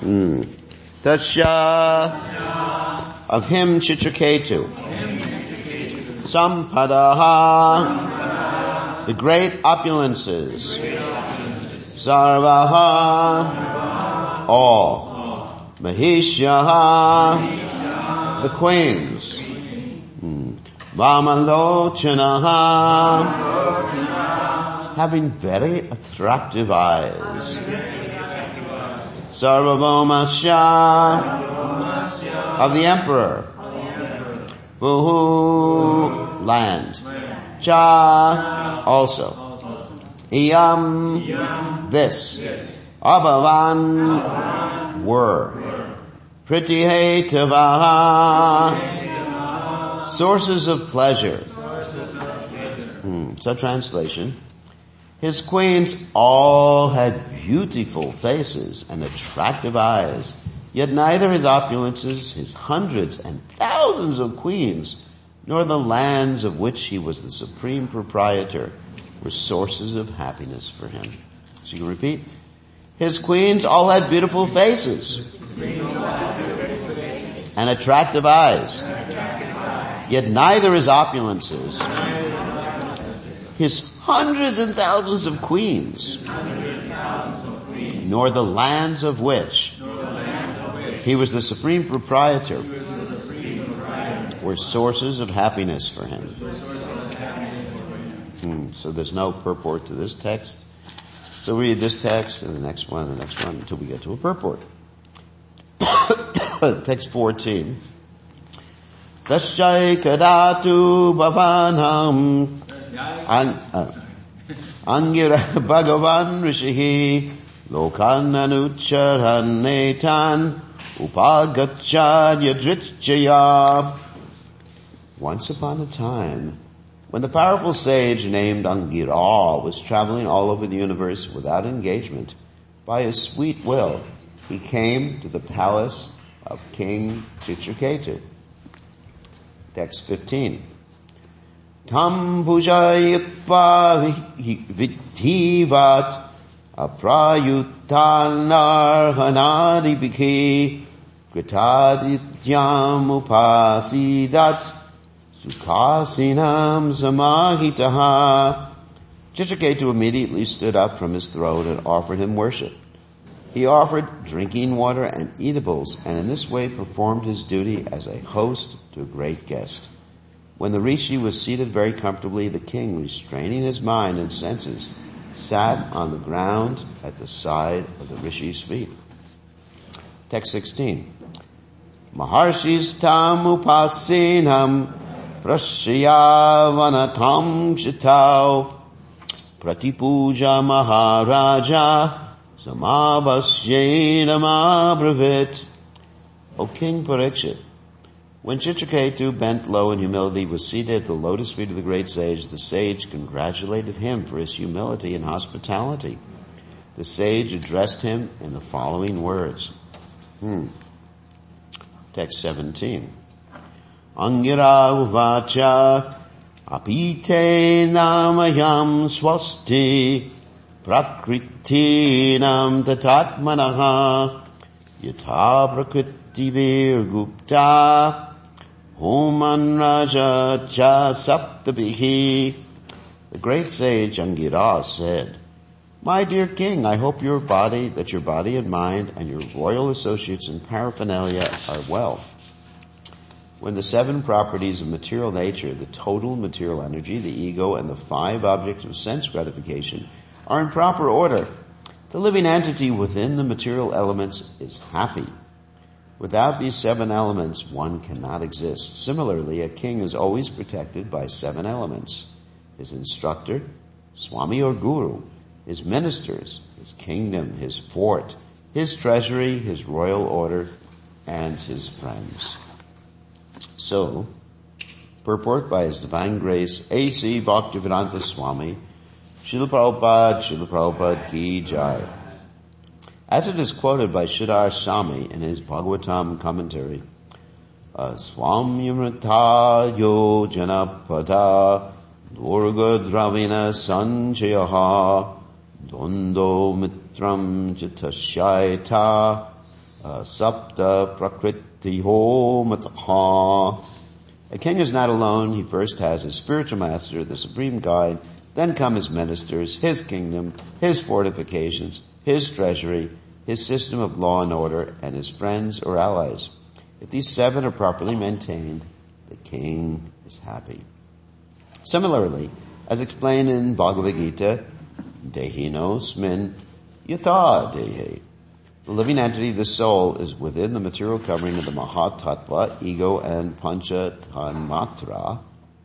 Tasya, of him Chitraketu. Sampadaha, the great opulences. Sarvaha, all. Mahishyaha, the queens. Vamalochanaha, having very attractive eyes. Sarvabhaumasya, of the emperor. Buhu, land. Cha, also. Iyam, this. Abhavan, were. Pritihetavaha, sources of pleasure. So translation. His queens all had beautiful faces and attractive eyes, yet neither his opulences, his hundreds and thousands of queens, nor the lands of which he was the supreme proprietor were sources of happiness for him. So you can repeat. His queens all had beautiful faces and attractive eyes, yet neither his opulences, his hundreds and thousands of queens, nor the lands of which he was the supreme proprietor were sources of happiness for him. So there's no purport to this text. So read this text and the next one until we get to a purport. Text 14. Tasyai kadatu bhavanam Angira Bhagavan Rishihi Lokan Anucharan Netan Upagachad Yadrichaya. Once upon a time, when the powerful sage named Angira was traveling all over the universe without engagement, by his sweet will, he came to the palace of King Chitraketu. Text 15. Tam pujayitva vidhivat aprayutanarhanadibiki kritadityam upasidat sukhasinam samahitaha. Chitraketu immediately stood up from his throne and offered him worship. He offered drinking water and eatables, and in this way performed his duty as a host to a great guest. When the rishi was seated very comfortably, the king, restraining his mind and senses, sat on the ground at the side of the rishi's feet. Text 16. Maharshis tam upasinam prasyavanatam chitau pratipuja maharaja samabhasyena abravit. O King Parikshit, when Chitraketu, bent low in humility, was seated at the lotus feet of the sage congratulated him for his humility and hospitality. The sage addressed him in the following words. Text 17. Angira uvacha apite namayam swasti prakritinam tatatmanaha yatha prakriti gupta Homan Raja Cha Saptabihi. The great sage Angira said, My dear king, I hope that your body and mind and your royal associates and paraphernalia are well. When the 7 properties of material nature, the total material energy, the ego, and the 5 objects of sense gratification are in proper order, the living entity within the material elements is happy. Without these 7 elements, one cannot exist. Similarly, a king is always protected by 7 elements. His instructor, Swami or Guru, his ministers, his kingdom, his fort, his treasury, his royal order, and his friends. So, purport by His Divine Grace, A.C. Bhaktivedanta Swami, Srila Prabhupada Ki Jai. As it is quoted by Sridhar Swami in his Bhagavatam commentary, Swamyamrita yo janapada durga dravina sanchayaha dondo mitram chitashaita Sapta prakriti mataha. A king is not alone. He first has his spiritual master, the supreme guide, then come his ministers, his kingdom, his fortifications, his treasury, his system of law and order, and his friends or allies. If these 7 are properly maintained, the king is happy. Similarly, as explained in Bhagavad Gita, Dehinos min yata dehe. The living entity, the soul, is within the material covering of the Mahatattva, ego, and Pancha Tanmatra,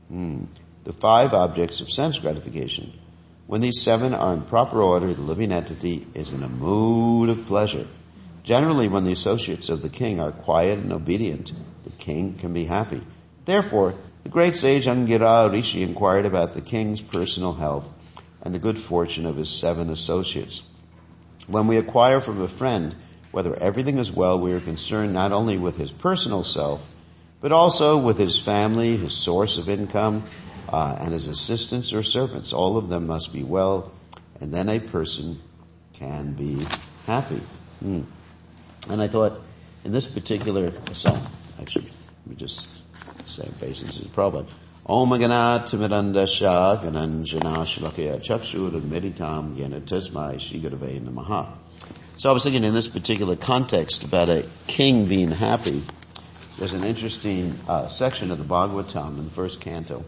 the 5 objects of sense gratification. When these 7 are in proper order, the living entity is in a mood of pleasure. Generally, when the associates of the king are quiet and obedient, the king can be happy. Therefore, the great sage Angira Rishi inquired about the king's personal health and the good fortune of his 7 associates. When we acquire from a friend whether everything is well, we are concerned not only with his personal self, but also with his family, his source of income, and his assistants or servants. All of them must be well, and then a person can be happy. And I thought, in this particular song, actually, let me just say basically this is Prabhupada. Om Gana Timidandasha Gananjana Shlakaya Chakshur Meditam Yena Tasmai Shigurave Namaha. So I was thinking in this particular context about a king being happy. There's an interesting section of the Bhagavatam in the first canto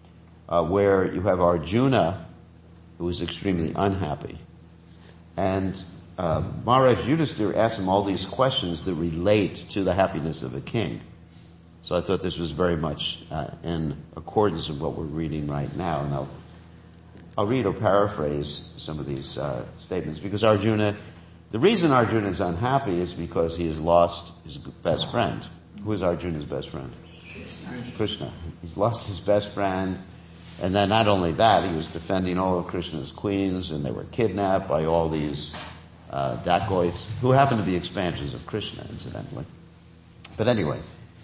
where you have Arjuna, who is extremely unhappy. And Maharaj Yudhisthira asks him all these questions that relate to the happiness of a king. So I thought this was very much in accordance with what we're reading right now. And I'll read or paraphrase some of these statements, because Arjuna, the reason Arjuna is unhappy is because he has lost his best friend. Who is Arjuna's best friend? Krishna. He's lost his best friend, and then not only that, he was defending all of Krishna's queens, and they were kidnapped by all these dacoits, who happen to be expansions of Krishna, incidentally. But anyway,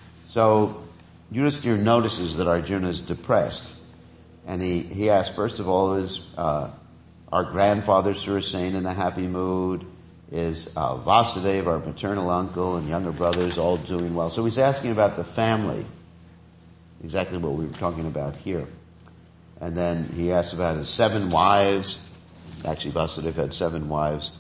so Yudhisthira notices that Arjuna is depressed, and he asks, first of all, is our grandfather Surasena in a happy mood? Is Vasudeva, our maternal uncle, and younger brothers all doing well? So he's asking about the family, exactly what we were talking about here. And then he asks about his 7 wives. Actually, Vasudeva had 7 wives.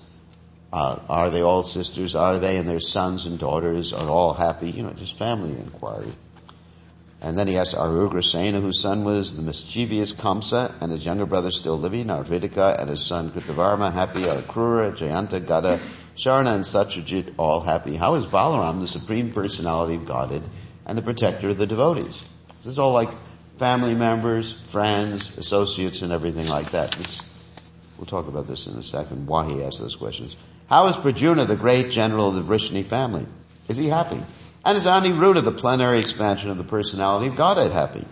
Are they all sisters? Are they and their sons and daughters are all happy? Just family inquiry. And then he asks, are Ugrasena, whose son was the mischievous Kamsa, and his younger brother still living? Are Vidika and his son Kritavarma happy? Are Krura, Jayanta, Gada, Sharna, and Satyajit all happy? How is Balaram, the supreme personality of Godhead and the protector of the devotees? This is all like family members, friends, associates, and everything like that. We'll talk about this in a second, why he asked those questions. How is Prajuna, the great general of the Vrishni family? Is he happy? And is Aniruddha, the plenary expansion of the personality of Godhead, happy?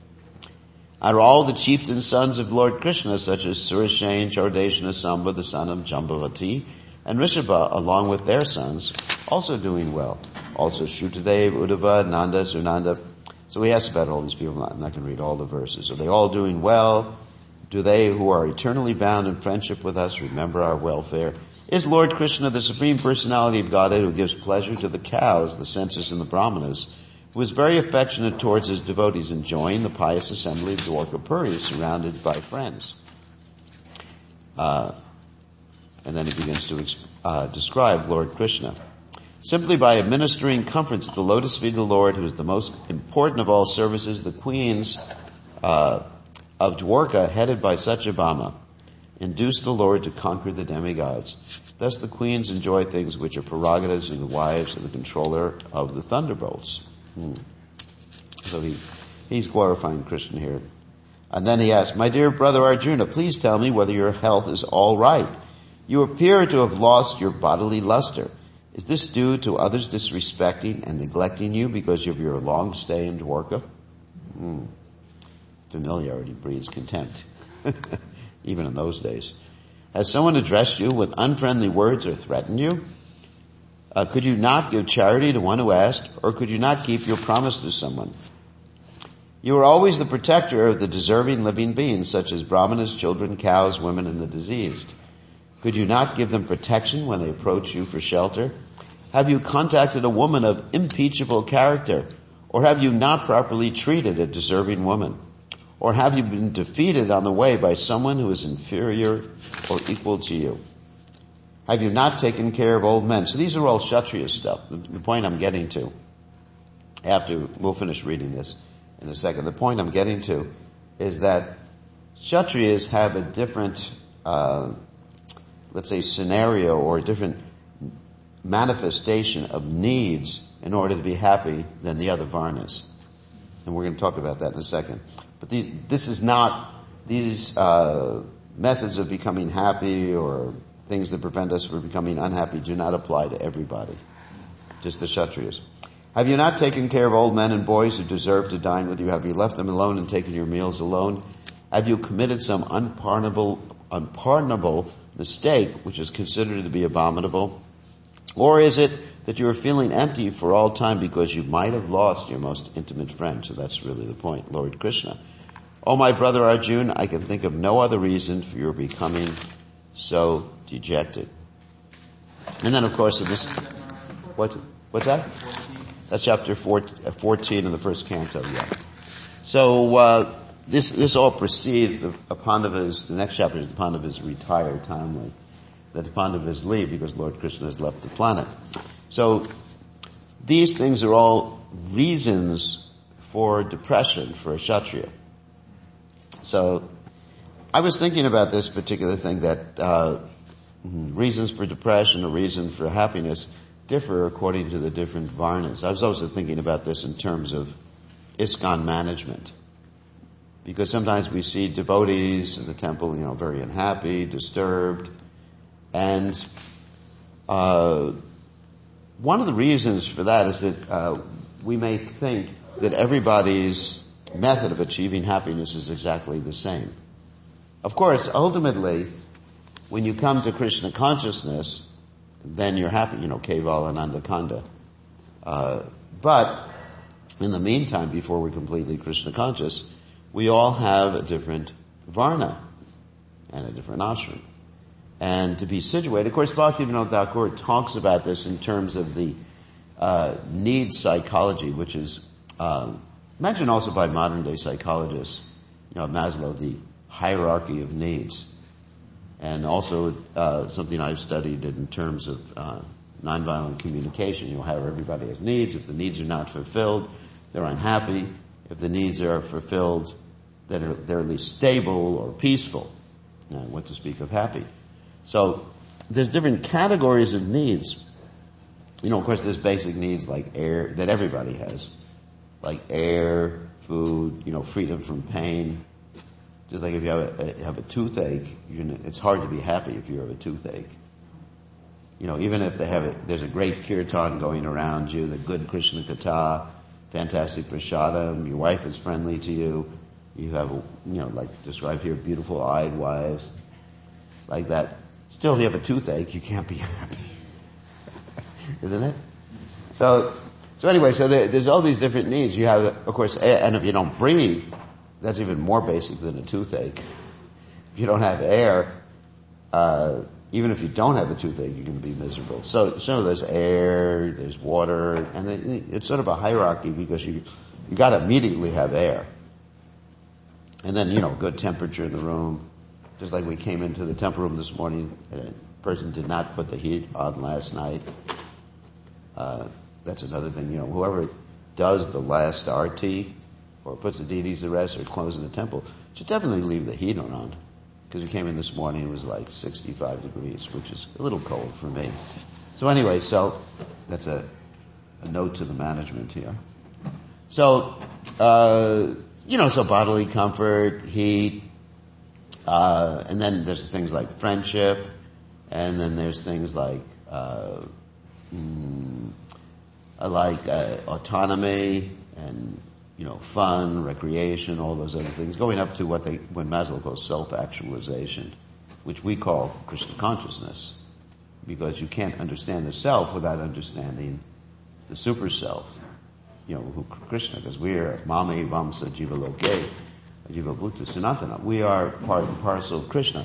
Are all the chieftain sons of Lord Krishna, such as Surasena, Chordeshana, Samba, the son of Jambavati, and Rishabha, along with their sons, also doing well? Also Shrutadev, Uddhava, Nanda, Sunanda. So he asks about all these people. I'm not going to read all the verses. Are they all doing well? Do they who are eternally bound in friendship with us remember our welfare? Is Lord Krishna the supreme personality of Godhead, who gives pleasure to the cows, the census, and the brahmanas, who is very affectionate towards his devotees, enjoying the pious assembly of Dwarkapuri, surrounded by friends? And then he begins to describe Lord Krishna. Simply by administering comforts to the lotus feet of the Lord, who is the most important of all services, the queens of Dwarka, headed by Satyabhama, induce the Lord to conquer the demigods. Thus the queens enjoy things which are prerogatives of the wives of the controller of the thunderbolts. So he's glorifying Krishna here. And then he asks, my dear brother Arjuna, please tell me whether your health is all right. You appear to have lost your bodily luster. Is this due to others disrespecting and neglecting you because of your long stay in Dwarka? Familiarity breeds contempt. Even in those days. Has someone addressed you with unfriendly words or threatened you? Could you not give charity to one who asked, or could you not keep your promise to someone? You are always the protector of the deserving living beings, such as brahmanas, children, cows, women, and the diseased. Could you not give them protection when they approach you for shelter? Have you contacted a woman of impeachable character? Or have you not properly treated a deserving woman? Or have you been defeated on the way by someone who is inferior or equal to you? Have you not taken care of old men? So these are all Kshatriya stuff. The point I'm getting to, we'll finish reading this in a second. The point I'm getting to is that Kshatriyas have a different, let's say, scenario or a different manifestation of needs in order to be happy than the other Varnas. And we're going to talk about that in a second. But these methods of becoming happy or things that prevent us from becoming unhappy do not apply to everybody, just the Kshatriyas. Have you not taken care of old men and boys who deserve to dine with you? Have you left them alone and taken your meals alone? Have you committed some unpardonable mistake which is considered to be abominable? Or is it that you are feeling empty for all time because you might have lost your most intimate friend? So that's really the point, Lord Krishna. Oh, my brother Arjuna, I can think of no other reason for your becoming so dejected. And then, of course, what's that? That's chapter 14 of the first canto, yeah. So, this all precedes the next chapter is the Pandavas retire timely. That the Pandavas leave because Lord Krishna has left the planet. So, these things are all reasons for depression for a Kshatriya. So, I was thinking about this particular thing that, reasons for depression or reason for happiness differ according to the different Varnas. I was also thinking about this in terms of ISKCON management. Because sometimes we see devotees in the temple, very unhappy, disturbed. And, one of the reasons for that is that, we may think that everybody's method of achieving happiness is exactly the same. Of course, ultimately, when you come to Krishna consciousness, then you're happy, Kevala Ananda Kanda. But in the meantime, before we're completely Krishna conscious, we all have a different Varna and a different ashram. And to be situated, of course, Bhaktivinoda Thakur talks about this in terms of the need psychology, which is mentioned also by modern day psychologists, Maslow, the hierarchy of needs. And also something I've studied in terms of nonviolent communication. How everybody has needs. If the needs are not fulfilled, they're unhappy. If the needs are fulfilled, then they're at least stable or peaceful. And what to speak of happy. So there's different categories of needs. Of course, there's basic needs like air that everybody has, like air, food, freedom from pain. Just like if you have a toothache, it's hard to be happy if you have a toothache. Even if there's a great kirtan going around you, the good Krishna Katha, fantastic prasadam, your wife is friendly to you, you have, like described here, beautiful eyed wives, like that. Still, if you have a toothache, you can't be happy. Isn't it? So anyway, there's all these different needs. You have, of course, and if you don't breathe, that's even more basic than a toothache. If you don't have air, even if you don't have a toothache, you can be miserable. So there's air, there's water, and it's sort of a hierarchy because you gotta immediately have air. And then, good temperature in the room. Just like we came into the temple room this morning, a person did not put the heat on last night. That's another thing, whoever does the last arti, or puts the deities to rest, or closes the temple, should definitely leave the heat on. Because we came in this morning, it was like 65 degrees, which is a little cold for me. So anyway, that's a note to the management here. So bodily comfort, heat, and then there's things like friendship, and then there's things like, autonomy, and, fun, recreation, all those other things, going up to what Maslow calls self-actualization, which we call Krishna consciousness, because you can't understand the self without understanding the super self, who Krishna, because we are Mame Vamsa Jiva Loke, Jiva Bhuta Sanatana. We are part and parcel of Krishna.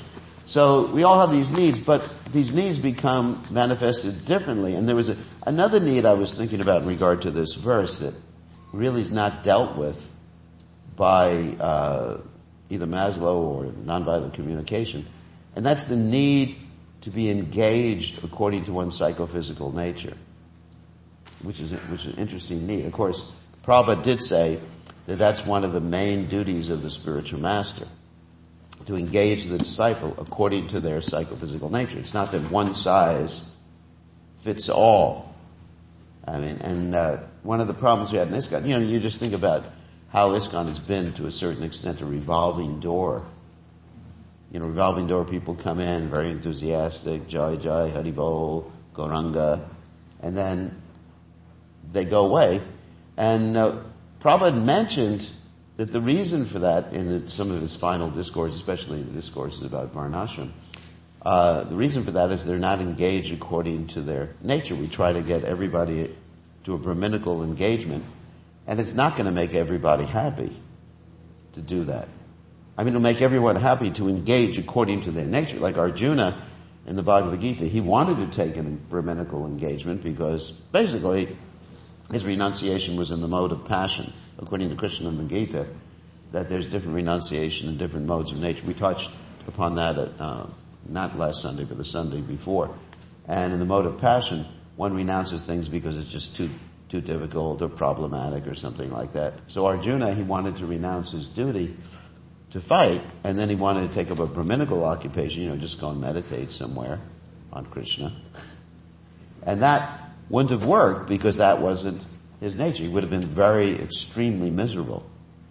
So we all have these needs, but these needs become manifested differently. And there was another need I was thinking about in regard to this verse that really is not dealt with by either Maslow or nonviolent communication, and that's the need to be engaged according to one's psychophysical nature, which is an interesting need. Of course, Prabhupada did say that that's one of the main duties of the spiritual master, to engage the disciple according to their psychophysical nature. It's not that one size fits all. I mean, and one of the problems we had in ISKCON, you just think about how ISKCON has been to a certain extent a revolving door. Revolving door people come in very enthusiastic, Jai Jai, Haribol, Gauranga, and then they go away. And Prabhupada mentioned that the reason for that in some of his final discourses, especially the discourses about Varnashram, the reason for that is they're not engaged according to their nature. We try to get everybody to a Brahminical engagement, and it's not going to make everybody happy to do that. I mean, it'll make everyone happy to engage according to their nature. Like Arjuna in the Bhagavad Gita, he wanted to take a Brahminical engagement because basically his renunciation was in the mode of passion. According to Krishna in the Gita, that there's different renunciation in different modes of nature. We touched upon that at, not last Sunday, but the Sunday before. And in the mode of passion, one renounces things because it's just too difficult or problematic or something like that. So Arjuna, he wanted to renounce his duty to fight, and then he wanted to take up a Brahminical occupation, just go and meditate somewhere on Krishna. And that wouldn't have worked because that wasn't his nature. He would have been very extremely miserable.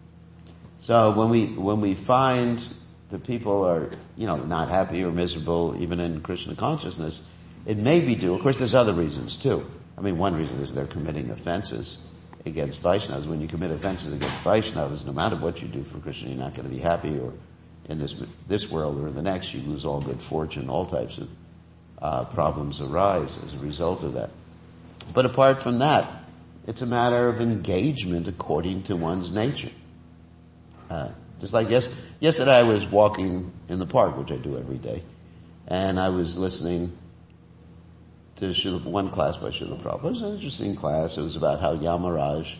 So when we find that people are, not happy or miserable even in Krishna consciousness, it may be due, of course there's other reasons too. I mean, one reason is they're committing offenses against Vaishnavas. When you commit offenses against Vaishnavas, no matter what you do for Krishna, you're not going to be happy, or in this world or in the next, you lose all good fortune, all types of problems arise as a result of that. But apart from that, it's a matter of engagement according to one's nature. Just like yesterday I was walking in the park, which I do every day, and I was listening to one class by Srila Prabhupada. It was an interesting class. It was about how Yamaraj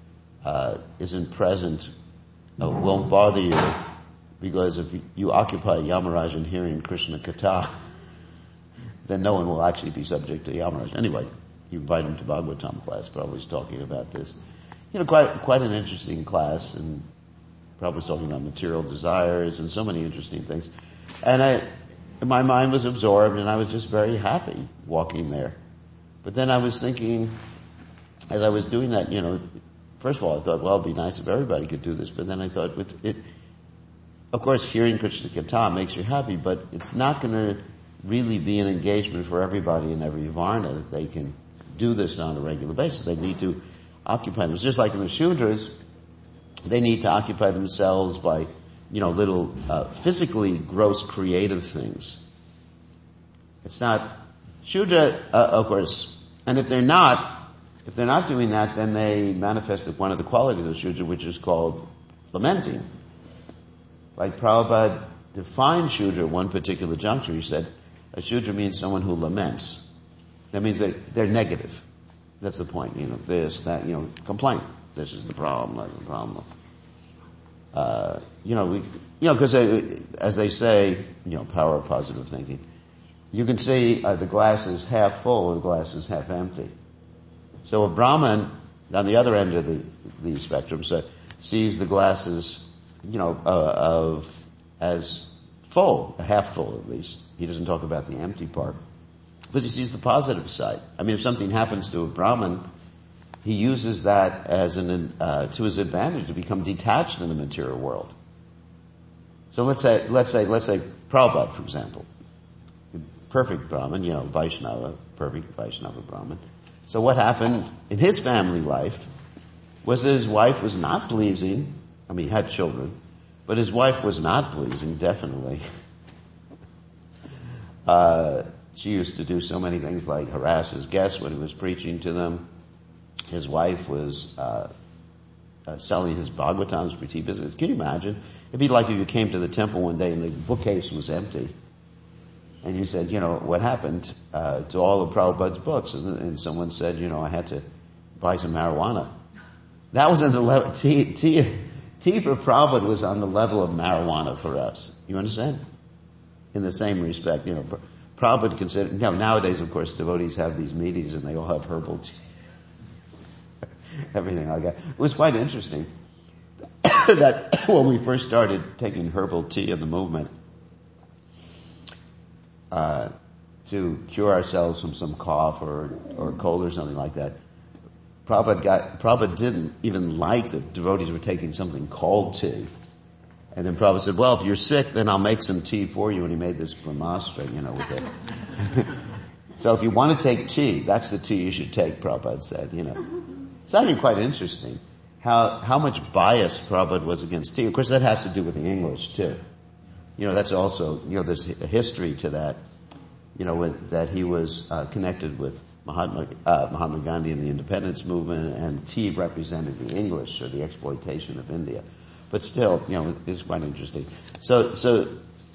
isn't present, won't bother you, because if you occupy Yamaraj in hearing Krishna Katha, then no one will actually be subject to Yamaraj. Anyway, you invite him to Bhagavatam class. Prabhupada's talking about this. Quite an interesting class, and Prabhupada's talking about material desires and so many interesting things. And my mind was absorbed, and I was just very happy walking there. But then I was thinking, as I was doing that, first of all, I thought, well, it'd be nice if everybody could do this. But then I thought, of course, hearing Krishna Katha makes you happy, but it's not going to really be an engagement for everybody in every Varna that they can do this on a regular basis. They need to occupy themselves. Just like in the Shudras, they need to occupy themselves by little physically gross creative things. It's not Shudra, of course, and if they're not doing that, then they manifest one of the qualities of Shudra, which is called lamenting. Like Prabhupada defined Shudra at one particular juncture. He said, a Shudra means someone who laments. That means they're negative. That's the point. This, that, complaint. This is the problem, that's the problem. Because as they say, power of positive thinking. You can see the glass is half full or the glass is half empty. So a Brahmin on the other end of the spectrum sees the glasses, as full, half full at least. He doesn't talk about the empty part, but he sees the positive side. I mean, if something happens to a Brahmin, he uses that as to his advantage to become detached in the material world. So let's say Prabhupada, for example, perfect Brahmin, Vaishnava, perfect Vaishnava Brahmin. So what happened in his family life was that his wife was not pleasing. I mean, he had children, but his wife was not pleasing, definitely. She used to do so many things like harass his guests when he was preaching to them. His wife was selling his Bhagavatams for tea business. Can you imagine? It'd be like if you came to the temple one day and the bookcase was empty. And you said, what happened to all of Prabhupada's books? And someone said, I had to buy some marijuana. That was on the level, tea for Prabhupada was on the level of marijuana for us. You understand? In the same respect, Prabhupada considered, nowadays of course devotees have these meetings and they all have herbal tea. Everything like that. It was quite interesting that when we first started taking herbal tea in the movement, to cure ourselves from some cough or cold or something like that, Prabhupada didn't even like that devotees were taking something called tea. And then Prabhupada said, well, if you're sick, then I'll make some tea for you. And he made this brahmastra, with it. So if you want to take tea, that's the tea you should take, Prabhupada said, It's actually quite interesting how much bias Prabhupada was against tea. Of course, that has to do with the English, too. That's also, there's a history to that, that he was connected with Mahatma Gandhi and the independence movement, and tea represented the English or the exploitation of India. But still, it's quite interesting. So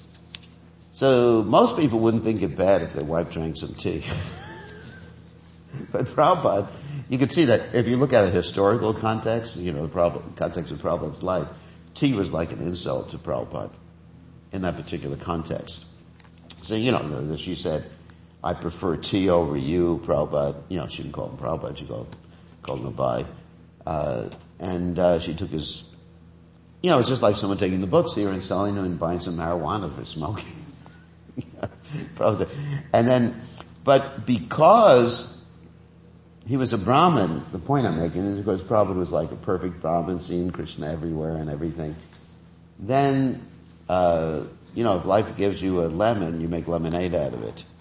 most people wouldn't think it bad if their wife drank some tea. But Prabhupada, you can see that if you look at a historical context, the context of Prabhupada's life, tea was like an insult to Prabhupada in that particular context. So, she said, I prefer tea over you, Prabhupada. She didn't call him Prabhupada, she called him Nabai. And she took his, it's just like someone taking the books here and selling them and buying some marijuana for smoking. But because he was a Brahmin, the point I'm making is because Prabhupada was like a perfect Brahmin, seeing Krishna everywhere and everything. Then, if life gives you a lemon, you make lemonade out of it.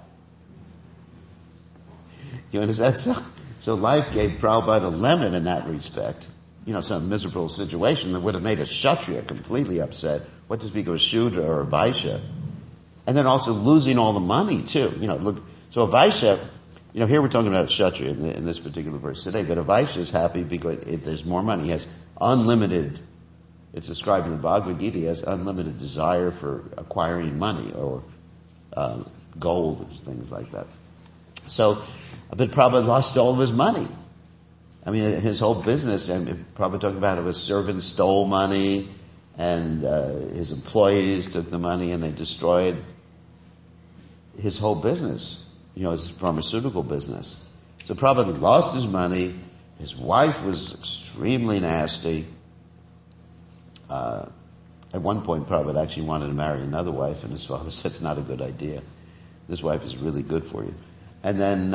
You understand? So life gave Prabhupada a lemon in that respect. Some miserable situation that would have made a Kshatriya completely upset. What to speak of a Shudra or a Vaishya. And then also losing all the money too. So a Vaishya, here we're talking about a Kshatriya in this particular verse today, but a Vaishya is happy because if there's more money, he has unlimited, it's described in the Bhagavad Gita, he has unlimited desire for acquiring money or gold or things like that. So, but Prabhupada lost all of his money. I mean, his whole business, and Prabhupada talked about it, was servants stole money, and his employees took the money and they destroyed his whole business, his pharmaceutical business. So Prabhupada lost his money, his wife was extremely nasty. At one point Prabhupada actually wanted to marry another wife, and his father said, it's not a good idea. This wife is really good for you. And then,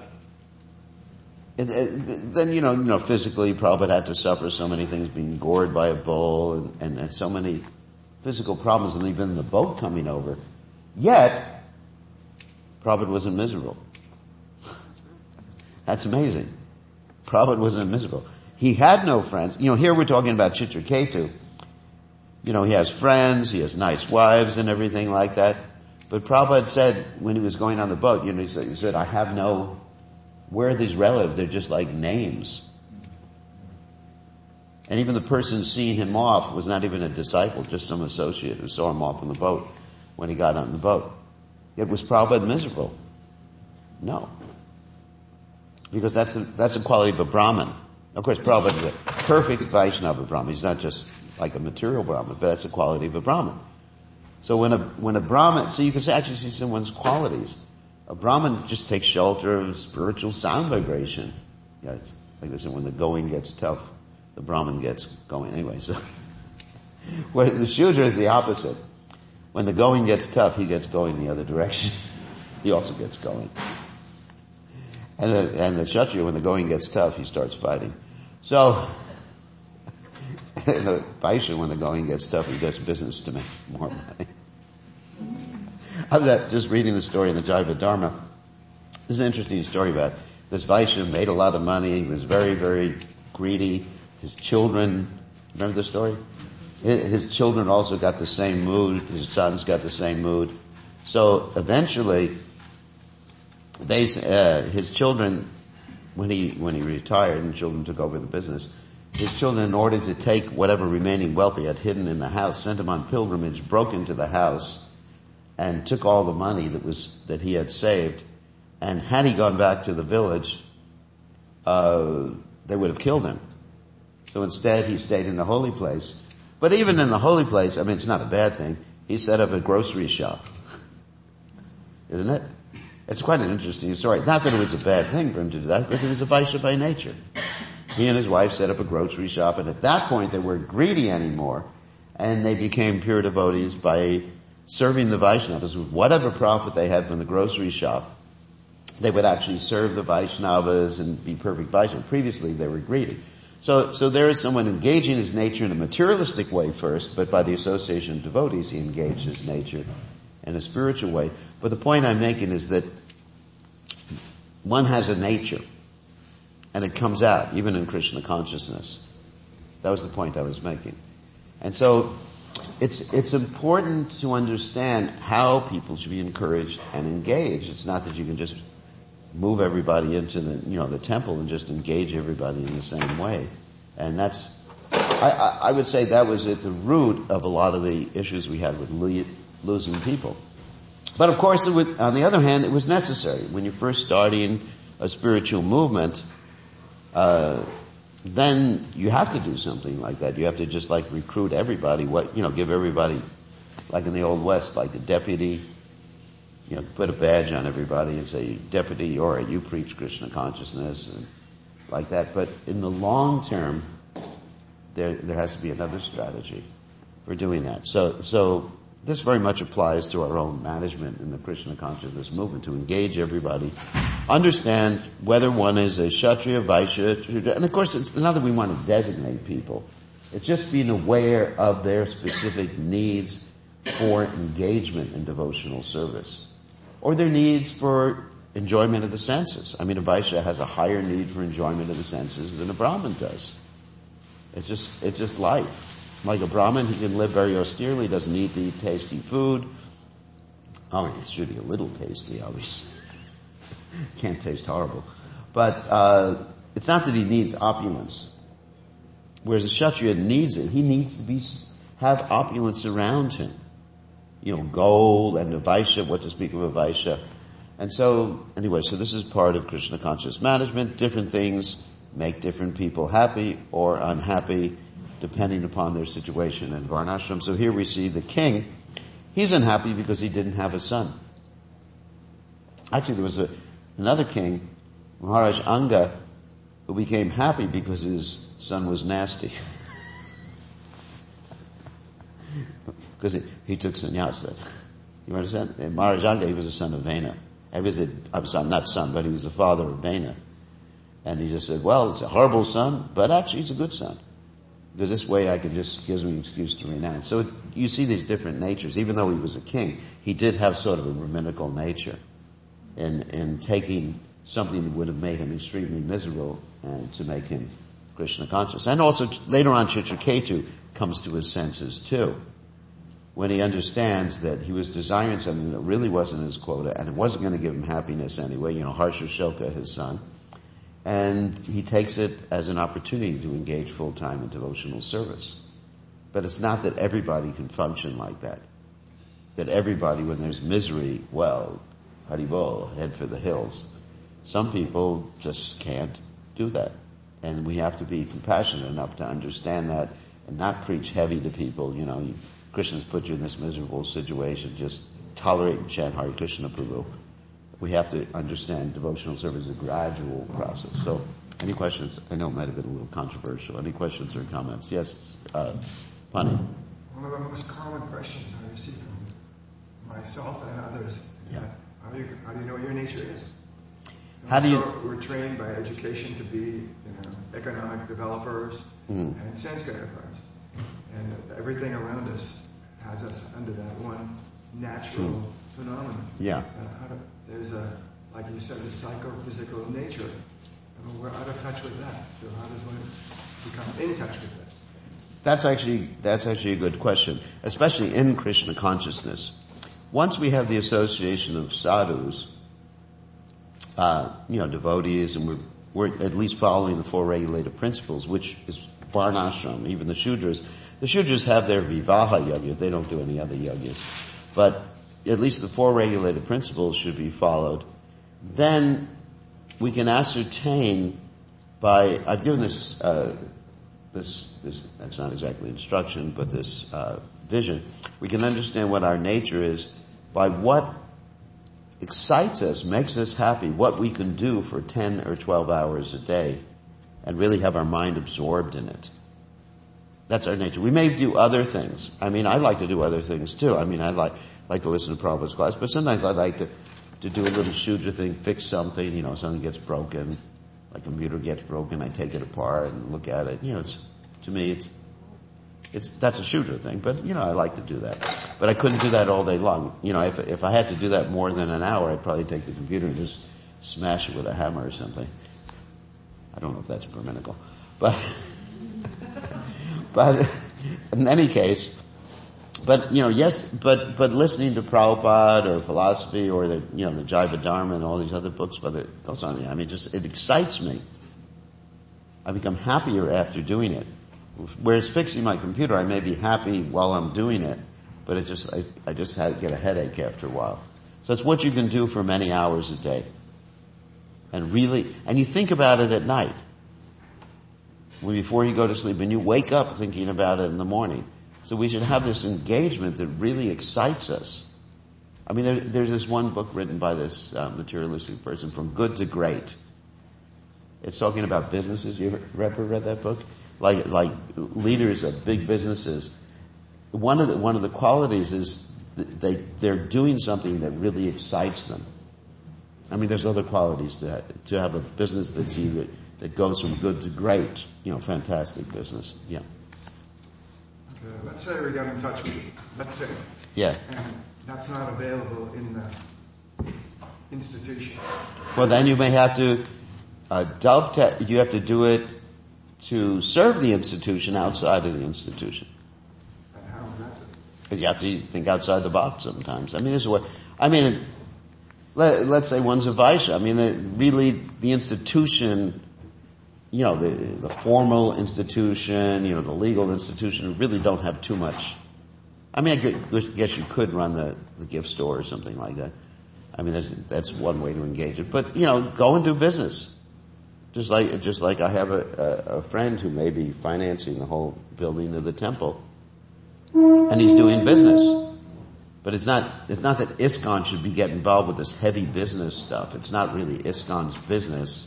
physically Prabhupada had to suffer so many things, being gored by a bull and so many physical problems, and even the boat coming over. Yet, Prabhupada wasn't miserable. That's amazing. Prabhupada wasn't miserable. He had no friends. Here we're talking about Chitraketu. He has friends, he has nice wives and everything like that. But Prabhupada said when he was going on the boat, he said, where are these relatives? They're just like names. And even the person seeing him off was not even a disciple, just some associate who saw him off on the boat when he got on the boat. Yet was Prabhupada miserable? No. Because that's a quality of a Brahmin. Of course, Prabhupada is a perfect Vaishnava Brahmin. He's not just like a material Brahmin, but that's a quality of a Brahmin. So when a Brahmin, so you can actually see someone's qualities. A Brahmin just takes shelter of spiritual sound vibration. Yeah, it's like they said, when the going gets tough, the Brahmin gets going. Anyway, so where the Shudra is the opposite. When the going gets tough, he gets going the other direction. He also gets going. And the Kshatriya, when the going gets tough, he starts fighting. So, the Vaishya, when the going gets tough, he does business to make more money. I was just reading the story in the Jaiva Dharma. There's an interesting story about this Vaishya made a lot of money. He was very, very greedy. His children, remember the story? His children also got the same mood. His sons got the same mood. So eventually, his children, when he retired and children took over the business, his children, in order to take whatever remaining wealth he had hidden in the house, sent him on pilgrimage, broke into the house, and took all the money that he had saved. And had he gone back to the village, they would have killed him. So instead he stayed in the holy place. But even in the holy place, I mean, it's not a bad thing. He set up a grocery shop. Isn't it? It's quite an interesting story. Not that it was a bad thing for him to do that, because he was a Vaishya by nature. He and his wife set up a grocery shop, and at that point they weren't greedy anymore, and they became pure devotees by serving the Vaishnavas with whatever profit they had from the grocery shop. They would actually serve the Vaishnavas and be perfect Vaishnavas. Previously they were greedy. So there is someone engaging his nature in a materialistic way first, but by the association of devotees he engaged his nature in a spiritual way. But the point I'm making is that one has a nature, and it comes out, even in Krishna consciousness. That was the point I was making. And so, it's important to understand how people should be encouraged and engaged. It's not that you can just move everybody into the temple and just engage everybody in the same way. And that's, I would say that was at the root of a lot of the issues we had with losing people. But of course, on the other hand, it was necessary. When you're first starting a spiritual movement, then you have to do something like that. You have to just recruit everybody, give everybody, like in the Old West, like a deputy, put a badge on everybody and say, deputy, all right, you preach Krishna consciousness and like that. But in the long term, there has to be another strategy for doing that. So this very much applies to our own management in the Krishna consciousness movement, to engage everybody, understand whether one is a Kshatriya, Vaishya, and of course it's not that we want to designate people. It's just being aware of their specific needs for engagement in devotional service, or their needs for enjoyment of the senses. I mean, a Vaishya has a higher need for enjoyment of the senses than a Brahmin does. It's just life. Like a Brahmin, he can live very austerely, doesn't need to eat tasty food. Oh, it should be a little tasty, obviously. Can't taste horrible. But it's not that he needs opulence. Whereas a Kshatriya needs it. He needs to have opulence around him. Gold and a Vaishya, what to speak of a Vaishya. And so, anyway, so this is part of Krishna conscious management. Different things make different people happy or unhappy, depending upon their situation in Varnashram. So here we see the king, he's unhappy because he didn't have a son. Actually, there was another king, Maharaj Anga, who became happy because his son was nasty. Because he took sannyasa. You understand? And Maharaj Anga, he was the son of Vena. He was not son, but he was the father of Vena. And he just said, well, it's a horrible son, but actually it's a good son. Because this way gives me an excuse to renounce. So you see these different natures. Even though he was a king, he did have sort of a Brahminical nature in taking something that would have made him extremely miserable and to make him Krishna conscious. And also later on, Chitraketu comes to his senses too, when he understands that he was desiring something that really wasn't his quota and it wasn't going to give him happiness anyway. Harsha his son. And he takes it as an opportunity to engage full-time in devotional service. But it's not that everybody can function like that. That everybody, when there's misery, well, Haribol, head for the hills. Some people just can't do that. And we have to be compassionate enough to understand that and not preach heavy to people. Krishna's put you in this miserable situation. Just tolerate and chant Hare Krishna Prabhu. We have to understand devotional service is a gradual process. So, any questions? I know it might have been a little controversial. Any questions or comments? Yes, Pani. One of the most common questions I receive from myself and others is that how do you know what your nature is? We're trained by education to be economic developers and sense gratifiers. And everything around us has us under that one natural phenomenon. Yeah. There's like you said, a psychophysical nature. And we're out of touch with that. So how does one become in touch with that? That's actually a good question, especially in Krishna consciousness. Once we have the association of sadhus, devotees, and we're at least following the four regulative principles, which is Varnashram, even the Shudras. The Shudras have their Vivaha Yajna. They don't do any other yajnas. But at least the 4 regulated principles should be followed, then we can ascertain by, I've given this, that's not exactly instruction, but this, vision. We can understand what our nature is by what excites us, makes us happy, what we can do for 10 or 12 hours a day and really have our mind absorbed in it. That's our nature. We may do other things. I mean, I like to do other things too. I mean, I like to listen to Prabhupada's class, but sometimes I like to do a little shudra thing, fix something, something gets broken, like a computer gets broken, I take it apart and look at it. To me, that's a shooter thing, but I like to do that. But I couldn't do that all day long. If I had to do that more than an hour, I'd probably take the computer and just smash it with a hammer or something. I don't know if that's Brahminical. But in any case, yes, but listening to Prabhupada or philosophy or the Jaiva Dharma and all these other books by the Goswami, it excites me. I become happier after doing it. Whereas fixing my computer, I may be happy while I'm doing it, but I just get a headache after a while. So it's what you can do for many hours a day. And you think about it at night. Before you go to sleep, and you wake up thinking about it in the morning. So we should have this engagement that really excites us. I mean, there's this one book written by this materialistic person, From Good to Great. It's talking about businesses. You ever read that book? Like leaders of big businesses. One of the qualities is they're doing something that really excites them. I mean, there's other qualities to have a business that goes from good to great. Fantastic business. Yeah. Let's say we got in touch with you. Let's say. Yeah. And that's not available in the institution. Well, then you may have to dovetail. You have to do it to serve the institution outside of the institution. And how is that? Because you have to think outside the box sometimes. I mean, this is what. Let's say one's a Vaishya. I mean, really, the institution. The formal institution, the legal institution really don't have too much. I mean, I guess you could run the gift store or something like that. I mean, that's one way to engage it. But, go and do business. Just like I have a friend who may be financing the whole building of the temple. And he's doing business. But it's not that ISKCON should be getting involved with this heavy business stuff. It's not really ISKCON's business.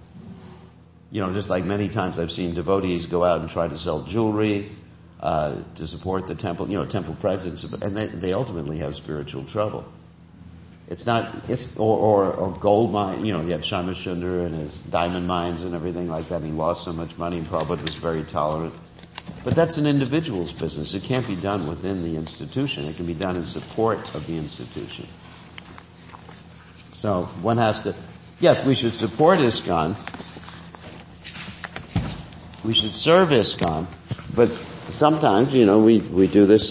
Just like many times I've seen devotees go out and try to sell jewelry, to support the temple, temple presence, and they ultimately have spiritual trouble. It's not, or gold mine, you have Shamashundar and his diamond mines and everything like that, and he lost so much money, and Prabhupada was very tolerant. But that's an individual's business. It can't be done within the institution. It can be done in support of the institution. So one has to, yes, we should support ISKCON. We should serve ISKCON, but sometimes, we do this